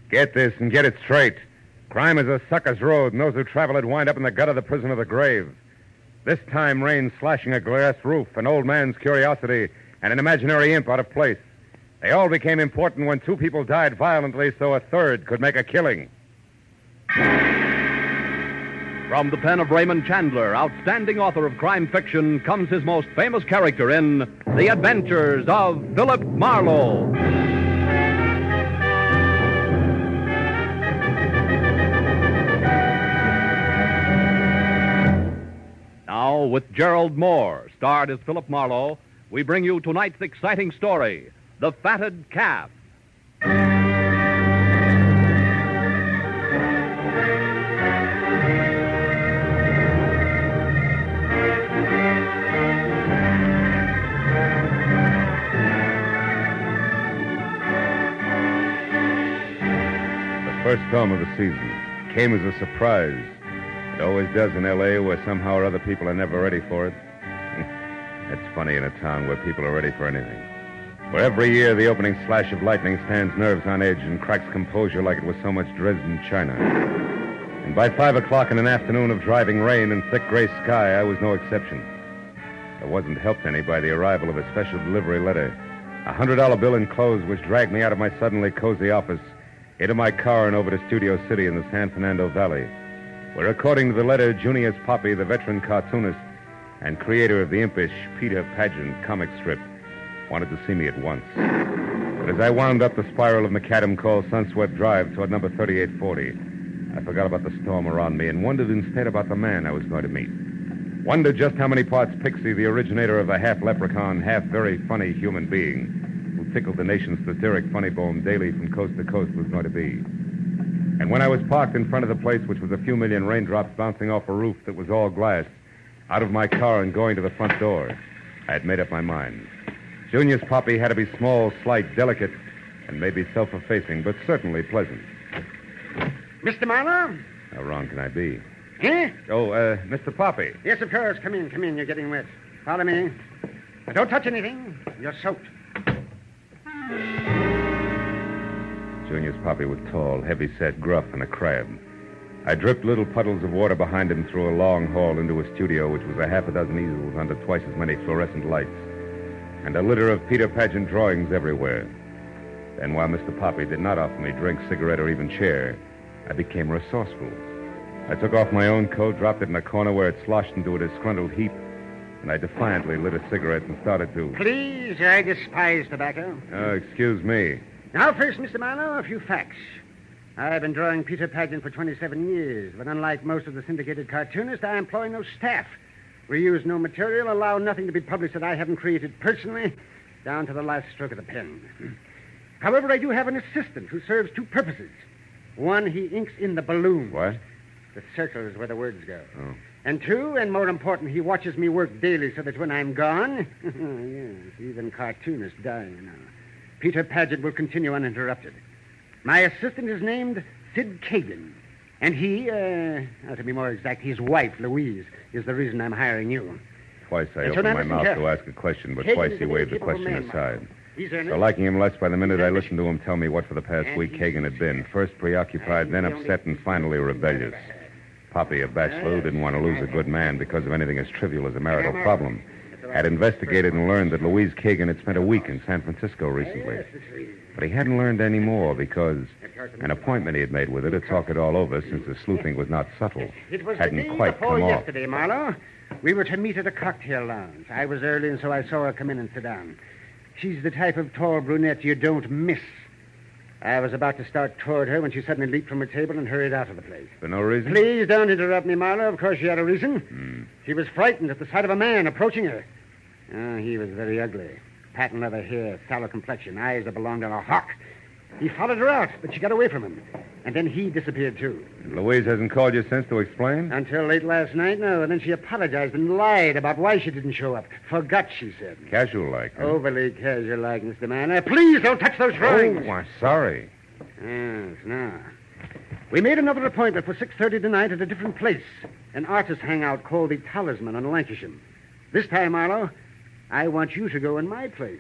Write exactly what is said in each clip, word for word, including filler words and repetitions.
Get this and get it straight. Crime is a sucker's road, and those who travel it wind up in the gut of the prison of the grave. This time, rain slashing a glass roof, an old man's curiosity, and an imaginary imp out of place. They all became important when two people died violently so a third could make a killing. From the pen of Raymond Chandler, outstanding author of crime fiction, comes his most famous character in The Adventures of Philip Marlowe. Now, with Gerald Moore, starred as Philip Marlowe, we bring you tonight's exciting story, The Fatted Calf. The first storm of the season came as a surprise. It always does in L A, where somehow or other people are never ready for it. It's funny in a town where people are ready for anything. Where every year the opening slash of lightning stands nerves on edge and cracks composure like it was so much Dresden china. And by five o'clock in an afternoon of driving rain and thick gray sky, I was no exception. I wasn't helped any by the arrival of a special delivery letter. A hundred dollar bill enclosed which dragged me out of my suddenly cozy office, into my car and over to Studio City in the San Fernando Valley, where, according to the letter, Junius Poppy, the veteran cartoonist and creator of the impish Peter Pageant comic strip, wanted to see me at once. But as I wound up the spiral of macadam called Sunswept Drive toward number thirty-eight forty, I forgot about the storm around me and wondered instead about the man I was going to meet. Wondered just how many parts Pixie, the originator of the half-leprechaun, half-very funny human being who tickled the nation's satiric funny bone daily from coast to coast was going to be. And when I was parked in front of the place, which was a few million raindrops bouncing off a roof that was all glass, out of my car and going to the front door, I had made up my mind. Junius Poppy had to be small, slight, delicate, and maybe self-effacing, but certainly pleasant. Mister Marlowe? How wrong can I be? Eh? Oh, uh, Mister Poppy. Yes, of course. Come in, come in. You're getting wet. Follow me. But don't touch anything. You're soaked. Junius Poppy was tall, heavy-set, gruff, and a crab. I dripped little puddles of water behind him through a long hall into a studio, which was a half a dozen easels under twice as many fluorescent lights, and a litter of Peter Pageant drawings everywhere. Then, while Mister Poppy did not offer me drink, cigarette, or even chair, I became resourceful. I took off my own coat, dropped it in a corner where it sloshed into a disgruntled heap, and I defiantly lit a cigarette and started to... Please, I despise tobacco. Oh, excuse me. Now, first, Mister Marlowe, a few facts. I've been drawing Peter Pageant for twenty-seven years, but unlike most of the syndicated cartoonists, I employ no staff. We use no material, allow nothing to be published that I haven't created personally, down to the last stroke of the pen. However, I do have an assistant who serves two purposes. One, he inks in the balloons. What? The circle is where the words go. Oh. And two, and more important, he watches me work daily so that when I'm gone, yes, even cartoonists die, you know, Peter Pageant will continue uninterrupted. My assistant is named Sid Kagan, and he, uh, to be more exact, his wife, Louise, is the reason I'm hiring you. Twice I And so opened now my listen mouth carefully. to ask a question, but Kagan twice is he a waved the capable question man, aside. He's earnest. So liking him less by the minute, He's I listened to him tell me what for the past And week he's Kagan had been. sweet. First preoccupied, then upset, and finally rebellious. Poppy, a bachelor who didn't want to lose a good man because of anything as trivial as a marital problem, had investigated and learned that Louise Kagan had spent a week in San Francisco recently. But he hadn't learned any more because an appointment he had made with her to talk it all over, since the sleuthing was not subtle, It was the hadn't day quite before come off. yesterday, Marlowe. We were to meet at a cocktail lounge. I was early, and so I saw her come in and sit down. She's the type of tall brunette you don't miss. I was about to start toward her when she suddenly leaped from her table and hurried out of the place. For no reason? Please don't interrupt me, Marlowe. Of course she had a reason. Hmm. She was frightened at the sight of a man approaching her. Oh, he was very ugly. Patent leather hair, sallow complexion, eyes that belonged on a hawk. He followed her out, but she got away from him. And then he disappeared, too. Louise hasn't called you since to explain? Until late last night, no. And then she apologized and lied about why she didn't show up. Forgot, she said. Casual-like, huh? Overly casual-like, Mister Manor. Please don't touch those drawings. Oh, I'm sorry. Yes, now. We made another appointment for six thirty tonight at a different place. An artist hangout called the Talisman on Lancashire. This time, Marlowe, I want you to go in my place.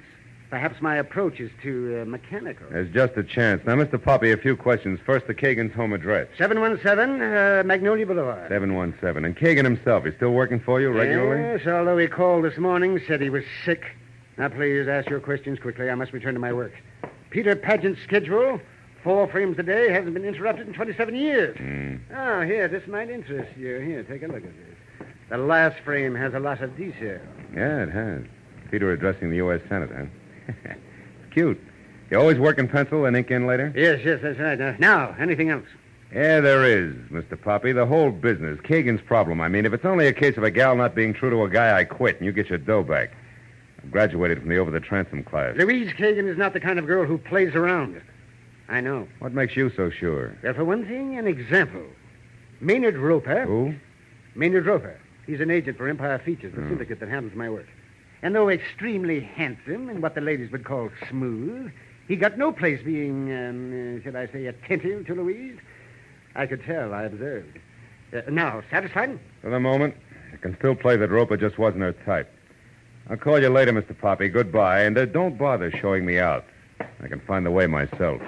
Perhaps my approach is too uh, mechanical. There's just a chance. Now, Mister Poppy, a few questions. First, the Kagan's home address. seven one seven uh, Magnolia Boulevard. seven one seven. And Kagan himself, he's still working for you regularly? Yes, although he called this morning, said he was sick. Now, please, ask your questions quickly. I must return to my work. Peter Paget's schedule, four frames a day, hasn't been interrupted in twenty-seven years. Mm. Oh, here, this might interest you. Here, take a look at this. The last frame has a lot of detail. Yeah, it has. Peter addressing the U S Senate, huh? It's cute. You always work in pencil and ink in later? Yes, yes, that's right. Now, now, anything else? Yeah, there is, Mister Poppy. The whole business. Kagan's problem. I mean, if it's only a case of a gal not being true to a guy, I quit, and you get your dough back. I graduated from the over-the-transom class. Louise Kagan is not the kind of girl who plays around. I know. What makes you so sure? Well, for one thing, an example. Maynard Roper. Who? Maynard Roper. He's an agent for Empire Features, the Hmm. syndicate that handles my work. And though extremely handsome and what the ladies would call smooth, he got no place being, um, uh, shall I say, attentive to Louise. I could tell, I observed. Uh, now, satisfied? For the moment, I can still play that Roper just wasn't her type. I'll call you later, Mister Poppy. Goodbye. And uh, don't bother showing me out. I can find the way myself.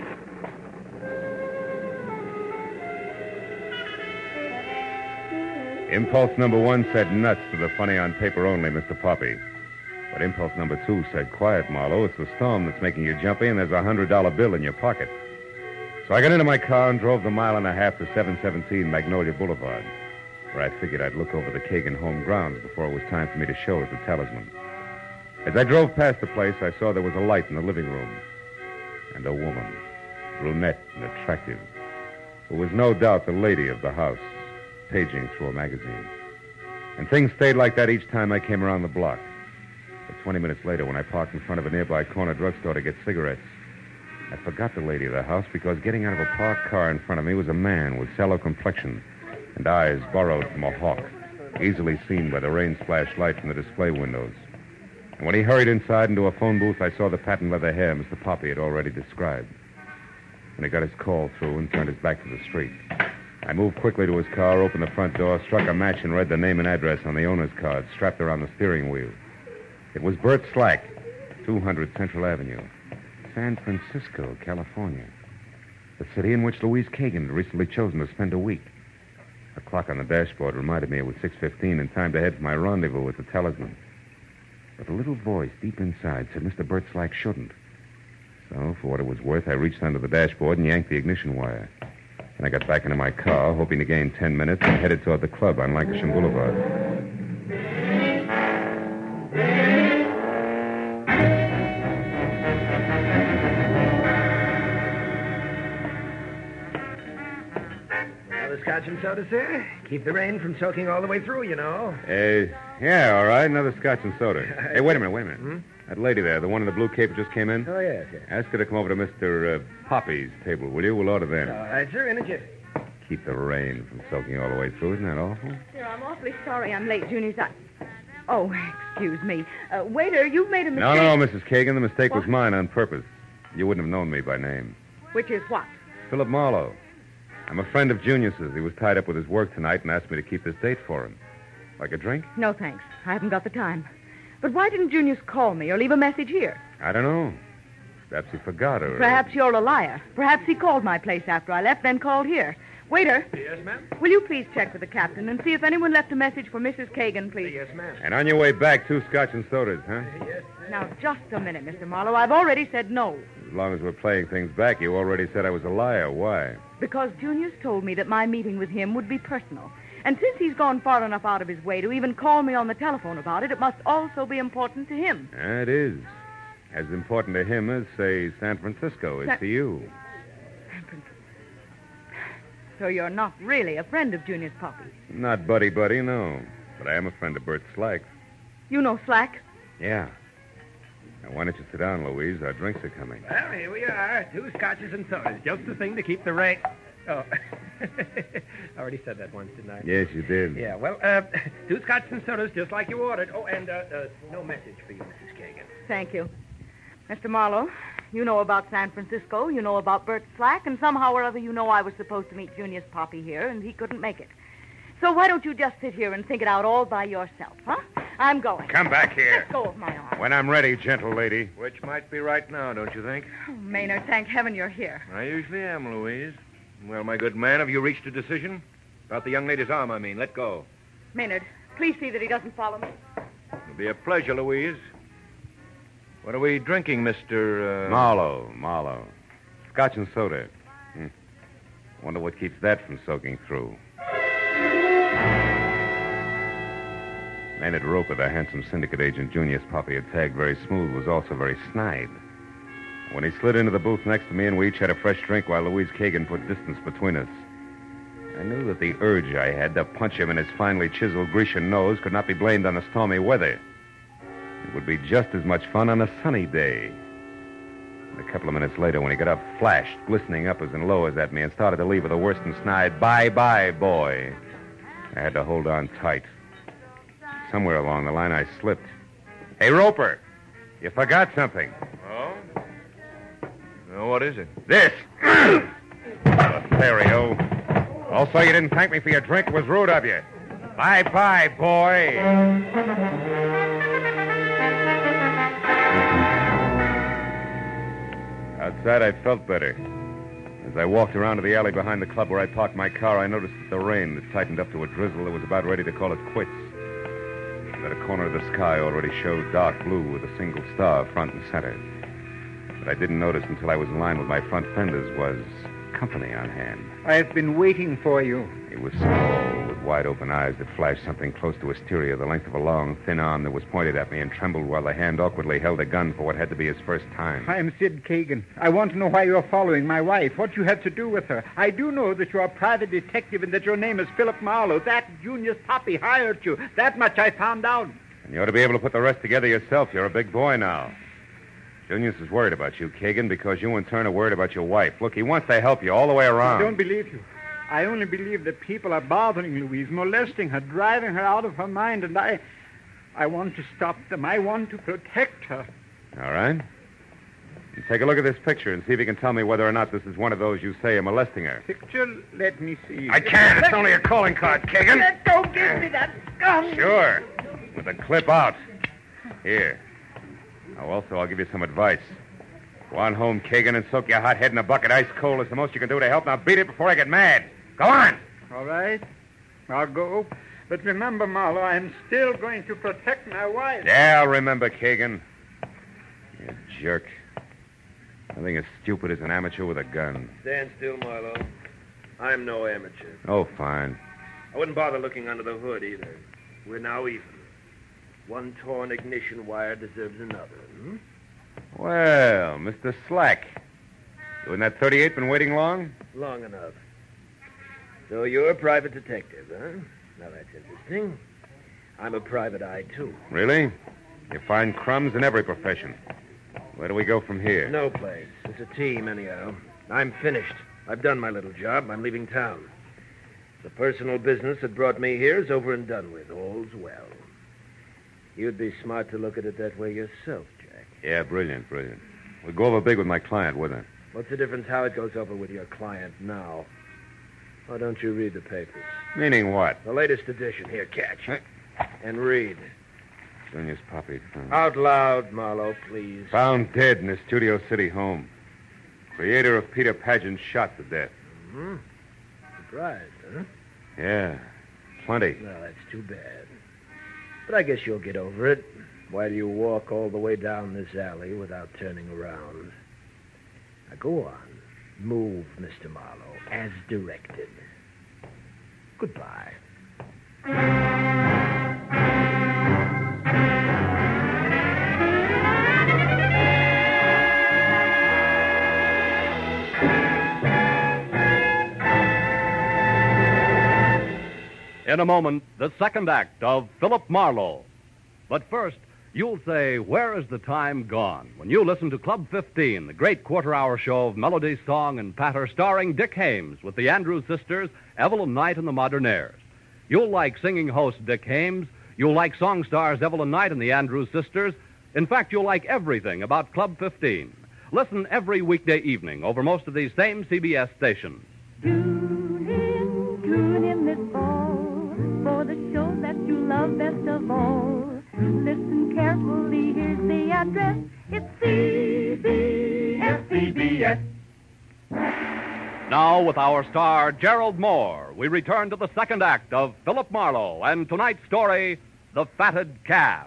Impulse number one said nuts to the funny on paper only, Mister Poppy. But impulse number two said, quiet, Marlowe. It's the storm that's making you jumpy, and there's a hundred dollar bill in your pocket. So I got into my car and drove the mile and a half to seven seventeen Magnolia Boulevard, where I figured I'd look over the Kagan home grounds before it was time for me to show it the talisman. As I drove past the place, I saw there was a light in the living room. And a woman, brunette and attractive, who was no doubt the lady of the house, paging through a magazine. And things stayed like that each time I came around the block. But twenty minutes later, when I parked in front of a nearby corner drugstore to get cigarettes, I forgot the lady of the house because getting out of a parked car in front of me was a man with sallow complexion and eyes borrowed from a hawk, easily seen by the rain-splashed light from the display windows. And when he hurried inside into a phone booth, I saw the patent leather hair Mister Poppy had already described. When he got his call through and turned his back to the street, I moved quickly to his car, opened the front door, struck a match, and read the name and address on the owner's card strapped around the steering wheel. It was Bert Slack, two hundred Central Avenue, San Francisco, California. The city in which Louise Kagan had recently chosen to spend a week. The clock on the dashboard reminded me it was six fifteen and time to head for my rendezvous with the talisman. But a little voice deep inside said Mister Bert Slack shouldn't. So, for what it was worth, I reached under the dashboard and yanked the ignition wire. And I got back into my car, hoping to gain ten minutes, and headed toward the club on Lancashire Boulevard. Another scotch and soda, sir? Keep the rain from soaking all the way through, you know. Uh, yeah, all right. Another scotch and soda. Hey, wait a minute, wait a minute. Hmm? That lady there, the one in the blue cape that just came in, Oh, yes, yes. ask her to come over to Mister Uh, Poppy's table, will you? We'll order then. All right, sir, in a jiffy. Keep the rain from soaking all the way through. Isn't that awful? Sir, I'm awfully sorry I'm late, Junior's. I... Oh, excuse me. Uh, waiter, you've made a mistake. No, no, Missus Kagan. The mistake was What? mine on purpose. You wouldn't have known me by name. Which is what? Philip Marlowe. I'm a friend of Junius's. He was tied up with his work tonight and asked me to keep this date for him. Like a drink? No, thanks. I haven't got the time. But why didn't Junius call me or leave a message here? I don't know. Perhaps he forgot or... Perhaps you're a liar. Perhaps he called my place after I left, then called here. Waiter, Yes, ma'am? will you please check with the captain and see if anyone left a message for Missus Kagan, please? Yes, ma'am. And on your way back, two scotch and sodas, huh? Yes. Now, just a minute, Mister Marlowe. I've already said no. As long as we're playing things back, you already said I was a liar. Why? Because Junius told me that my meeting with him would be personal. And since he's gone far enough out of his way to even call me on the telephone about it, it must also be important to him. It is. As important to him as, say, San Francisco is Sa- to you. So you're not really a friend of Junius Poppy. Not buddy-buddy, no. But I am a friend of Bert Slack. You know Slack? Yeah. Now, why don't you sit down, Louise? Our drinks are coming. Well, here we are. Two scotches and sodas. Just the thing to keep the rain... Oh. I already said that once, didn't I? Yes, you did. Yeah, well, uh, two scotches and sodas just like you ordered. Oh, and uh, uh, no message for you, Missus Kagan. Thank you. Mister Marlowe, you know about San Francisco, you know about Bert Slack, and somehow or other you know I was supposed to meet Junius Poppy here, and he couldn't make it. So why don't you just sit here and think it out all by yourself, huh? I'm going. Come back here. Let go of my arm. When I'm ready, gentle lady. Which might be right now, don't you think? Oh, Maynard, thank heaven you're here. I usually am, Louise. Well, my good man, have you reached a decision? About the young lady's arm, I mean. Let go. Maynard, please see that he doesn't follow me. It'll be a pleasure, Louise. What are we drinking, Mister Uh... Marlowe, Marlowe. Scotch and soda. Hmm. Wonder what keeps that from soaking through. Maynard Roper, the handsome syndicate agent Junius Poppy had tagged very smooth, was also very snide. When he slid into the booth next to me and we each had a fresh drink while Louise Kagan put distance between us, I knew that the urge I had to punch him in his finely chiseled Grecian nose could not be blamed on the stormy weather. It would be just as much fun on a sunny day. And a couple of minutes later, when he got up, flashed, glistening uppers and lowers at me, and started to leave with a worse than snide, "Bye-bye, boy." I had to hold on tight. Somewhere along the line, I slipped. "Hey, Roper, you forgot something." Oh? No, what is it? This. Lothario. Also, you didn't thank me for your drink. It was rude of you. Bye-bye, boy. Outside, I felt better. As I walked around to the alley behind the club where I parked my car, I noticed that the rain had tightened up to a drizzle that was about ready to call it quits. That a corner of the sky already showed dark blue with a single star front and center. What I didn't notice until I was in line with my front fenders was company on hand. I've been waiting for you. He was small, with wide-open eyes that flashed something close to hysteria, the length of a long, thin arm that was pointed at me and trembled while the hand awkwardly held a gun for what had to be his first time. I'm Sid Kagan. I want to know why you're following my wife, what you had to do with her. I do know that you're a private detective and that your name is Philip Marlowe. That Junius Poppy hired you. That much I found out. And you ought to be able to put the rest together yourself. You're a big boy now. Junius is worried about you, Kagan, because you in turn are worried about your wife. Look, he wants to help you all the way around. I don't believe you. I only believe that people are bothering Louise, molesting her, driving her out of her mind, and I... I want to stop them. I want to protect her. All right. You take a look at this picture and see if you can tell me whether or not this is one of those you say are molesting her. Picture? Let me see. I can't. It's only a calling card, Kagan. Let go. Give me that gun. Sure. With the clip out. Here. Now, also, I'll give you some advice. Go on home, Kagan, and soak your hot head in a bucket ice cold. It's the most you can do to help. Now beat it before I get mad. Go on. All right. I'll go. But remember, Marlowe, I'm still going to protect my wife. Yeah, I'll remember, Kagan. You jerk. Nothing as stupid as an amateur with a gun. Stand still, Marlowe. I'm no amateur. Oh, fine. I wouldn't bother looking under the hood, either. We're now even. One torn ignition wire deserves another. Hmm? Well, Mister Slack. You and that thirty-eight been waiting long? Long enough. So you're a private detective, huh? Now, that's interesting. I'm a private eye, too. Really? You find crumbs in every profession. Where do we go from here? No place. It's a team, anyhow. I'm finished. I've done my little job. I'm leaving town. The personal business that brought me here is over and done with. All's well. You'd be smart to look at it that way yourself, Jack. Yeah, brilliant, brilliant. We'll go over big with my client, wouldn't it? What's the difference how it goes over with your client now? Why don't you read the papers? Meaning what? The latest edition. Here, catch. Huh? And read. Junius Poppy. Found. Out loud, Marlowe, please. Found dead in his Studio City home. Creator of Peter Pageant shot to death. Mm-hmm. Surprised, huh? Yeah, plenty. Well, that's too bad. But I guess you'll get over it while you walk all the way down this alley without turning around. Now, go on. Move, Mister Marlowe, as directed. Goodbye. In a moment, the second act of Philip Marlowe. But first, you'll say, where is the time gone? When you listen to Club fifteen, the great quarter-hour show of melody, song, and patter starring Dick Hames with the Andrews sisters, Evelyn Knight and the Modernaires. You'll like singing host Dick Hames. You'll like song stars Evelyn Knight and the Andrews sisters. In fact, you'll like everything about Club fifteen. Listen every weekday evening over most of these same C B S stations. Tune in, tune in this fall for the show that you love best of all. Listen carefully, here's the address. It's C B S C B S. Now, with our star, Gerald Moore, we return to the second act of Philip Marlowe and tonight's story, The Fatted Calf.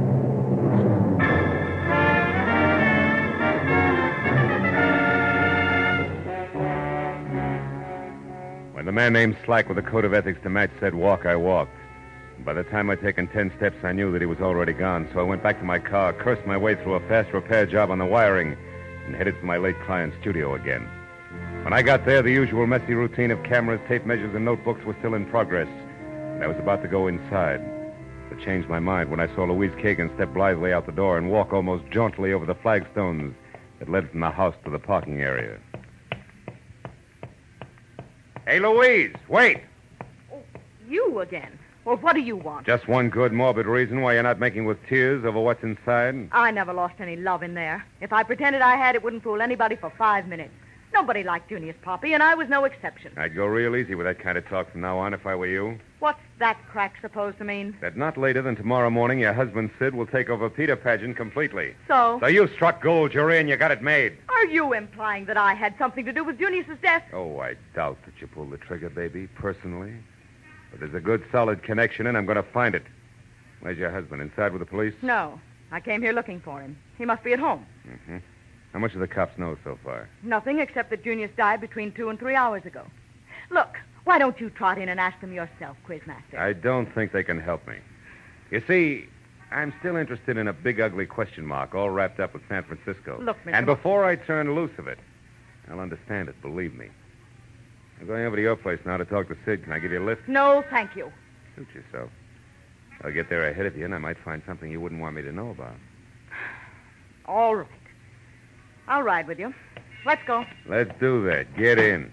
When the man named Slack with a code of ethics to match said walk, I walked. By the time I'd taken ten steps, I knew that he was already gone, so I went back to my car, cursed my way through a fast repair job on the wiring, and headed for my late client's studio again. When I got there, the usual messy routine of cameras, tape measures, and notebooks was still in progress, and I was about to go inside. But changed my mind when I saw Louise Kagan step blithely out the door and walk almost jauntily over the flagstones that led from the house to the parking area. Hey, Louise, wait! Oh, you again? Well, what do you want? Just one good, morbid reason why you're not making with tears over what's inside? I never lost any love in there. If I pretended I had, it wouldn't fool anybody for five minutes. Nobody liked Junius Poppy, and I was no exception. I'd go real easy with that kind of talk from now on if I were you. What's that crack supposed to mean? That not later than tomorrow morning, your husband, Sid, will take over Peter Pageant completely. So? So you struck gold, you're in, you got it made. Are you implying that I had something to do with Junius's death? Oh, I doubt that you pulled the trigger, baby, personally. But there's a good, solid connection, and I'm going to find it. Where's your husband? Inside with the police? No. I came here looking for him. He must be at home. Mm-hmm. How much do the cops know so far? Nothing except that Junius died between two and three hours ago. Look, why don't you trot in and ask them yourself, Quizmaster? I don't think they can help me. You see, I'm still interested in a big, ugly question mark all wrapped up with San Francisco. Look, Mister And before I turn loose of it, I'll understand it, believe me. I'm going over to your place now to talk to Sid. Can I give you a lift? No, thank you. Suit yourself. I'll get there ahead of you, and I might find something you wouldn't want me to know about. All right. I'll ride with you. Let's go. Let's do that. Get in.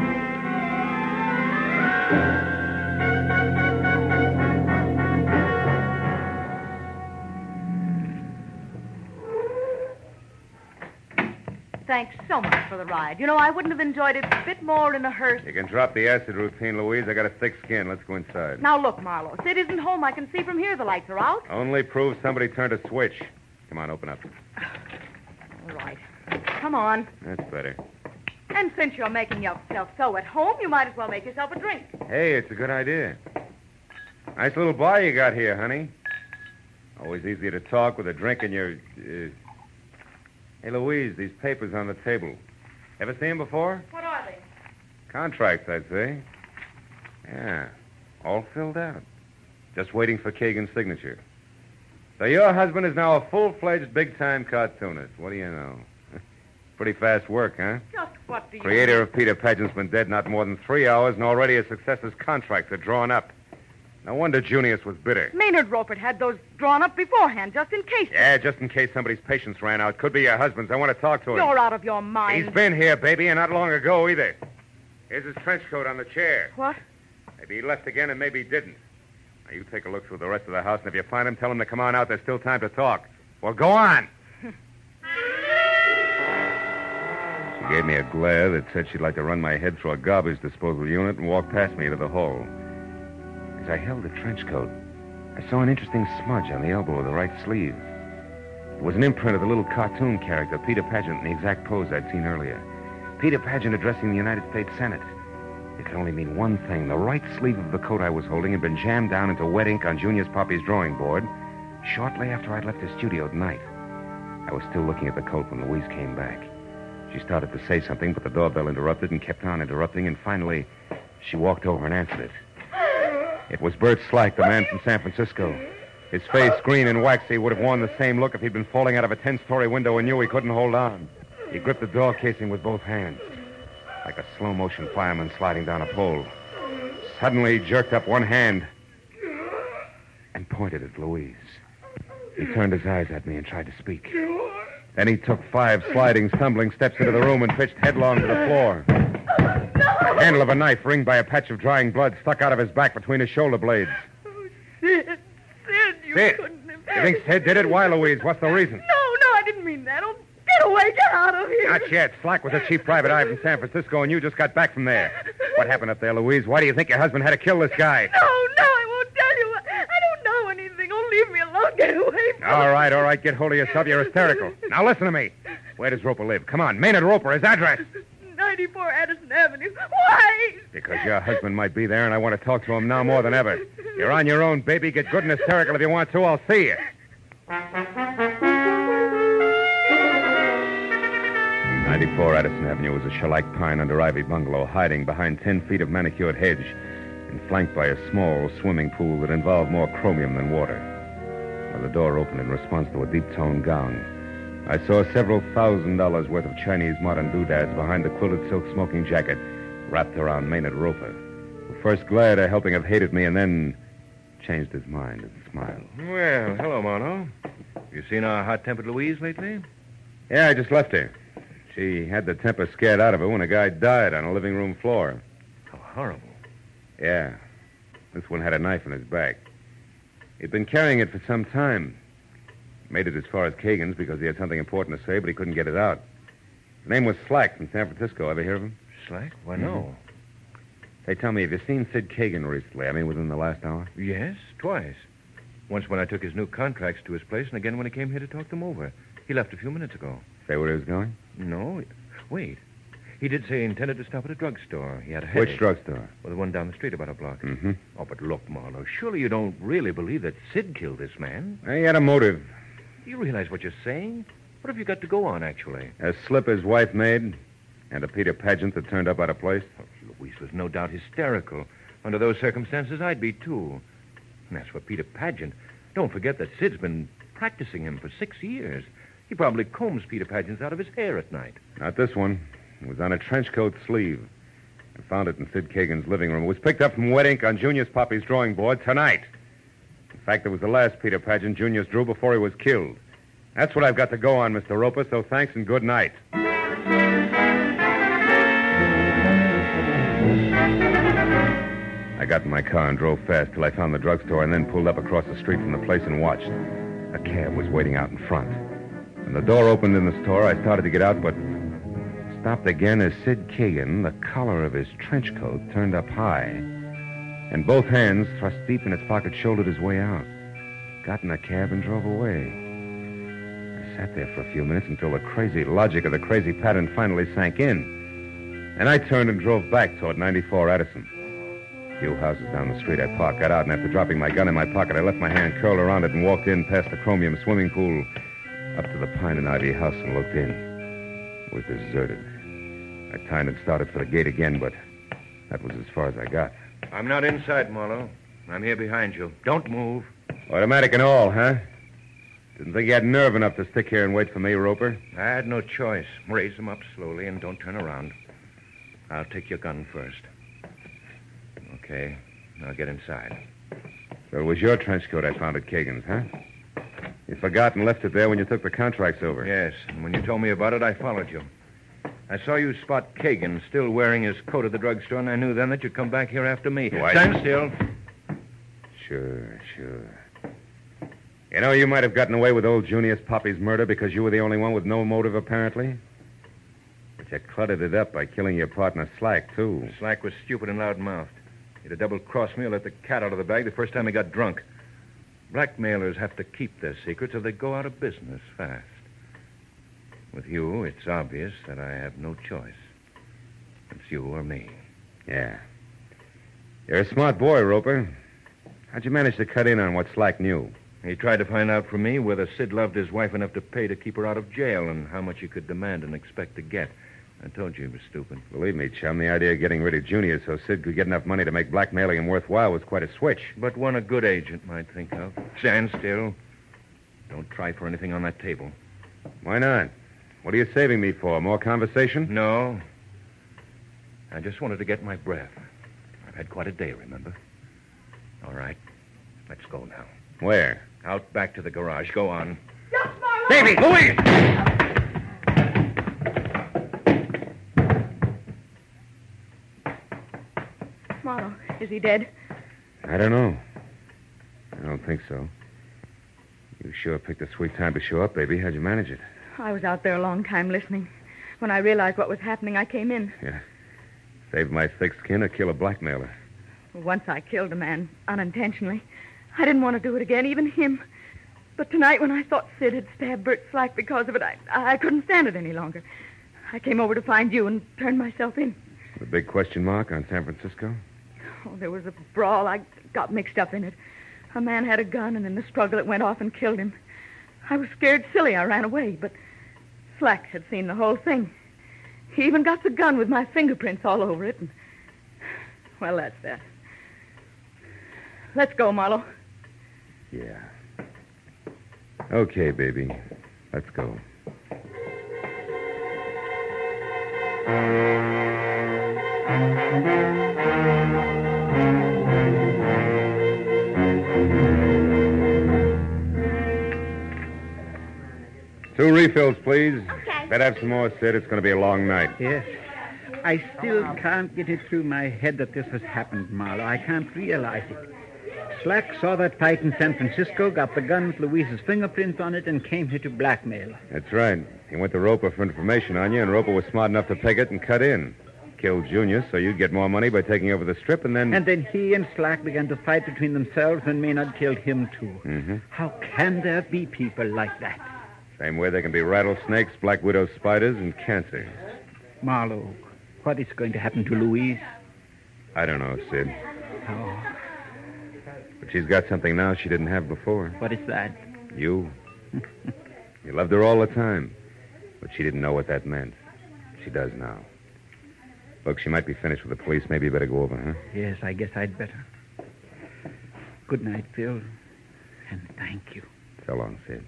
Thanks so much for the ride. You know, I wouldn't have enjoyed it a bit more in a hearse. You can drop the acid routine, Louise. I got a thick skin. Let's go inside. Now, look, Marlowe. Sid isn't home. I can see from here the lights are out. Only proves somebody turned a switch. Come on, open up. All right. Come on. That's better. And since you're making yourself so at home, you might as well make yourself a drink. Hey, it's a good idea. Nice little bar you got here, honey. Always easier to talk with a drink in your... Uh... Hey, Louise, these papers on the table. Ever seen them before? What are they? Contracts, I'd say. Yeah, all filled out. Just waiting for Kagan's signature. So your husband is now a full-fledged, big-time cartoonist. What do you know? Pretty fast work, huh? Just what do you... Creator of Peter Pageant's been dead not more than three hours, and already his successor's contracts are drawn up. No wonder Junius was bitter. Maynard Ropert had those drawn up beforehand, just in case. Yeah, just in case somebody's patience ran out. Could be your husband's. I want to talk to him. You're out of your mind. He's been here, baby, and not long ago either. Here's his trench coat on the chair. What? Maybe he left again and maybe he didn't. Now, you take a look through the rest of the house, and if you find him, tell him to come on out. There's still time to talk. Well, go on. She gave me a glare that said she'd like to run my head through a garbage disposal unit and walk past me into the hall. As I held the trench coat, I saw an interesting smudge on the elbow of the right sleeve. It was an imprint of the little cartoon character, Peter Pageant, in the exact pose I'd seen earlier. Peter Pageant addressing the United States Senate. It could only mean one thing. The right sleeve of the coat I was holding had been jammed down into wet ink on Junius Poppy's drawing board shortly after I'd left his studio tonight. I was still looking at the coat when Louise came back. She started to say something, but the doorbell interrupted and kept on interrupting, and finally, she walked over and answered it. It was Bert Slack, the man from San Francisco. His face, green and waxy, would have worn the same look if he'd been falling out of a ten-story window and knew he couldn't hold on. He gripped the door casing with both hands, like a slow-motion fireman sliding down a pole. Suddenly, he jerked up one hand and pointed at Louise. He turned his eyes at me and tried to speak. Then he took five sliding, stumbling steps into the room and pitched headlong to the floor. The handle of a knife, ringed by a patch of drying blood, stuck out of his back between his shoulder blades. Oh, Sid. Sid, you Sid. couldn't have... You think Sid did it? Why, Louise? What's the reason? No, no, I didn't mean that. Oh, get away. Get out of here. Not yet. Slack was a chief private eye from San Francisco, and you just got back from there. What happened up there, Louise? Why do you think your husband had to kill this guy? No, no, I won't tell you. I don't know anything. Oh, leave me alone. Get All right, all right. Get hold of yourself. You're hysterical. Now listen to me. Where does Roper live? Come on. Maynard Roper, his address. ninety-four Addison Avenue. Why? Because your husband might be there, and I want to talk to him now more than ever. You're on your own, baby. Get good and hysterical if you want to. I'll see you. ninety-four Addison Avenue was a shellac pine under ivy bungalow hiding behind ten feet of manicured hedge and flanked by a small swimming pool that involved more chromium than water. When the door opened in response to a deep-toned gong, I saw several thousand dollars worth of Chinese modern doodads behind the quilted silk smoking jacket wrapped around Maynard Roper, who first glared at helping have hated me and then changed his mind and smiled. Well, hello, Marlowe. You seen our hot-tempered Louise lately? Yeah, I just left her. She had the temper scared out of her when a guy died on a living room floor. How horrible. Yeah. This one had a knife in his back. He'd been carrying it for some time. Made it as far as Kagan's because he had something important to say, but he couldn't get it out. His name was Slack from San Francisco. Ever hear of him? Slack? Why, no. Hey, tell me, have you seen Sid Kagan recently? I mean, within the last hour? Yes, twice. Once when I took his new contracts to his place, and again when he came here to talk them over. He left a few minutes ago. Say where he was going? No. Wait. He did say he intended to stop at a drugstore. He had a headache. Which drugstore? Well, the one down the street about a block. Mm-hmm. Oh, but look, Marlowe, surely you don't really believe that Sid killed this man? He had a motive. Do you realize what you're saying? What have you got to go on, actually? A slip his wife made, and a Peter Pageant that turned up out of place. Oh, Louise was no doubt hysterical. Under those circumstances, I'd be, too. And as for Peter Pageant, don't forget that Sid's been practicing him for six years. He probably combs Peter Pageant's out of his hair at night. Not this one. It was on a trench coat sleeve. I found it in Sid Kagan's living room. It was picked up from wet ink on Junior's Poppy's drawing board tonight. In fact, it was the last Peter Pageant Junior's drew before he was killed. That's what I've got to go on, Mister Roper, so thanks and good night. I got in my car and drove fast till I found the drugstore and then pulled up across the street from the place and watched. A cab was waiting out in front. When the door opened in the store, I started to get out, but stopped again as Sid Kagan, the collar of his trench coat turned up high, and both hands thrust deep in his pocket, shouldered his way out. Got in a cab and drove away. I sat there for a few minutes until the crazy logic of the crazy pattern finally sank in. And I turned and drove back toward ninety-four Addison. A few houses down the street I parked, got out, and after dropping my gun in my pocket, I left my hand curled around it and walked in past the chromium swimming pool up to the pine and ivy house and looked in. It was deserted. I turned and started for the gate again, but that was as far as I got. I'm not inside, Marlowe. I'm here behind you. Don't move. Automatic and all, huh? Didn't think you had nerve enough to stick here and wait for me, Roper. I had no choice. Raise them up slowly and don't turn around. I'll take your gun first. Okay, now get inside. So it was your trench coat I found at Kagan's, huh? You forgot and left it there when you took the contracts over. Yes, and when you told me about it, I followed you. I saw you spot Kagan still wearing his coat at the drugstore, and I knew then that you'd come back here after me. Why? Stand still. Sure, sure. You know, you might have gotten away with old Junius Poppy's murder because you were the only one with no motive, apparently. But you cluttered it up by killing your partner, Slack, too. Slack was stupid and loud-mouthed. He'd have double-crossed me or let the cat out of the bag the first time he got drunk. Blackmailers have to keep their secrets or they go out of business fast. With you, it's obvious that I have no choice. It's you or me. Yeah. You're a smart boy, Roper. How'd you manage to cut in on what Slack knew? He tried to find out from me whether Sid loved his wife enough to pay to keep her out of jail and how much he could demand and expect to get. I told you he was stupid. Believe me, chum, the idea of getting rid of Junior so Sid could get enough money to make blackmailing him worthwhile was quite a switch. But one a good agent might think of. Stand still. Don't try for anything on that table. Why not? What are you saving me for? More conversation? No. I just wanted to get my breath. I've had quite a day, remember? All right. Let's go now. Where? Out back to the garage. Go on. Yes, Marlowe! Davy! Louise! Marlowe, is he dead? I don't know. I don't think so. You sure picked a sweet time to show up, baby. How'd you manage it? I was out there a long time listening. When I realized what was happening, I came in. Yeah. Save my thick skin or kill a blackmailer. Once I killed a man unintentionally. I didn't want to do it again, even him. But tonight, when I thought Sid had stabbed Bert Slack because of it, I, I couldn't stand it any longer. I came over to find you and turned myself in. The big question mark on San Francisco? Oh, there was a brawl. I got mixed up in it. A man had a gun, and in the struggle, it went off and killed him. I was scared silly. I ran away, but Slack had seen the whole thing. He even got the gun with my fingerprints all over it. And... Well, that's that. Let's go, Marlowe. Yeah. Okay, baby. Let's go. Two refills, please. Okay. Better have some more, Sid. It's going to be a long night. Yes. I still can't get it through my head that this has happened, Marlowe. I can't realize it. Slack saw that fight in San Francisco, got the gun with Louise's fingerprints on it, and came here to blackmail. That's right. He went to Roper for information on you, and Roper was smart enough to peg it and cut in. Killed Junior, so you'd get more money by taking over the strip, and then... And then he and Slack began to fight between themselves, and Maynard killed him, too. Mm-hmm. How can there be people like that? Same way there can be rattlesnakes, black widow spiders, and cancer. Marlowe, what is going to happen to Louise? I don't know, Sid. Oh, But she's got something now she didn't have before. what is that? You. You loved her all the time. But she didn't know what that meant. She does now. Look, she might be finished with the police. Maybe you better go over, huh? Yes, I guess I'd better. Good night, Phil. And thank you. So long, Sid.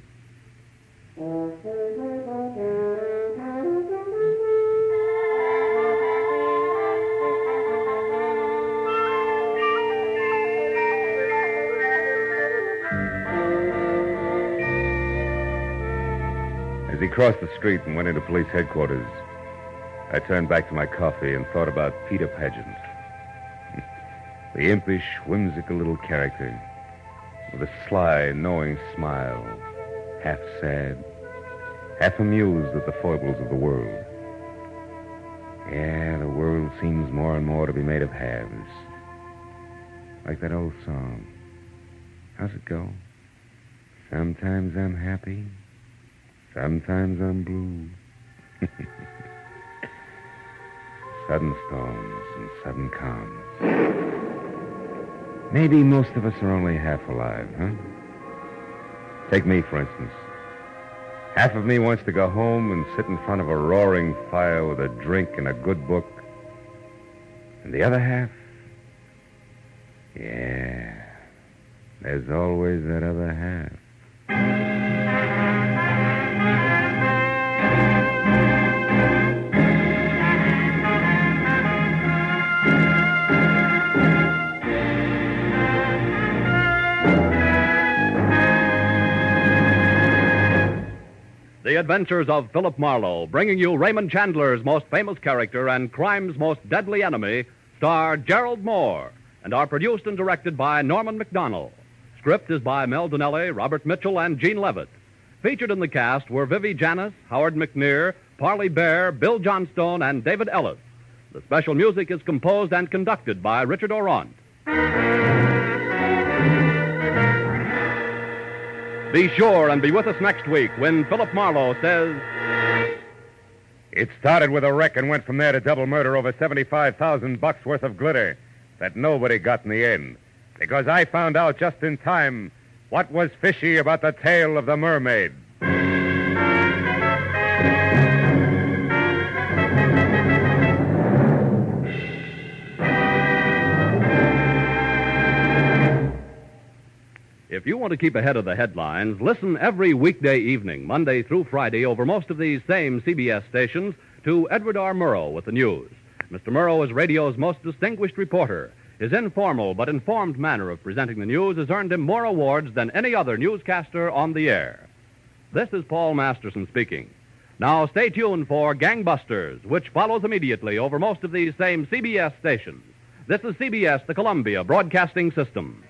As he crossed the street and went into police headquarters, I turned back to my coffee and thought about Peter Pageant. The impish, whimsical little character with a sly, knowing smile, half sad, half amused at the foibles of the world. Yeah, the world seems more and more to be made of halves. Like that old song. How's it go? Sometimes I'm happy. Sometimes I'm blue. Sudden storms and sudden calms. Maybe most of us are only half alive, huh? Take me, for instance. Half of me wants to go home and sit in front of a roaring fire with a drink and a good book. And the other half? Yeah, there's always that other half. The Adventures of Philip Marlowe, bringing you Raymond Chandler's most famous character and crime's most deadly enemy, star Gerald Moore, and are produced and directed by Norman Macdonnell. Script is by Mel Donnelly, Robert Mitchell, and Gene Levitt. Featured in the cast were Vivi Janis, Howard McNear, Parley Bear, Bill Johnstone, and David Ellis. The special music is composed and conducted by Richard Orant. Be sure and be with us next week when Philip Marlowe says... It started with a wreck and went from there to double murder over seventy-five thousand bucks worth of glitter that nobody got in the end. Because I found out just in time what was fishy about the tale of the mermaid. If you want to keep ahead of the headlines, listen every weekday evening, Monday through Friday, over most of these same C B S stations, to Edward R. Murrow with the news. Mister Murrow is radio's most distinguished reporter. His informal but informed manner of presenting the news has earned him more awards than any other newscaster on the air. This is Paul Masterson speaking. Now stay tuned for Gangbusters, which follows immediately over most of these same C B S stations. This is C B S, the Columbia Broadcasting System.